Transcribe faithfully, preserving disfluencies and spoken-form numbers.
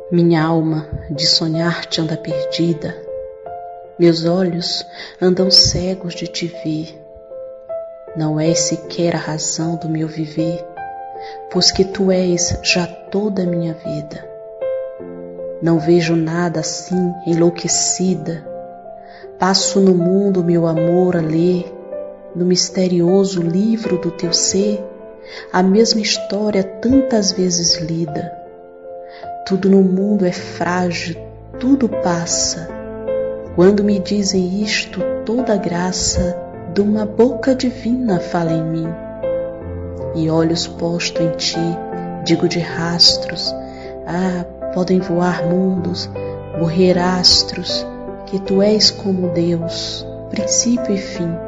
Minha alma de sonhar-te anda perdida, meus olhos andam cegos de te ver. Não és sequer a razão do meu viver, pois que tu és já toda a minha vida. Não vejo nada assim enlouquecida, passo no mundo meu amor a ler, no misterioso livro do teu ser, a mesma história tantas vezes lida. Tudo no mundo é frágil, tudo passa. Quando me dizem isto, toda a graça de uma boca divina fala em mim. E olhos postos em ti, digo de rastros, ah, podem voar mundos, morrer astros, que tu és como Deus, princípio e fim.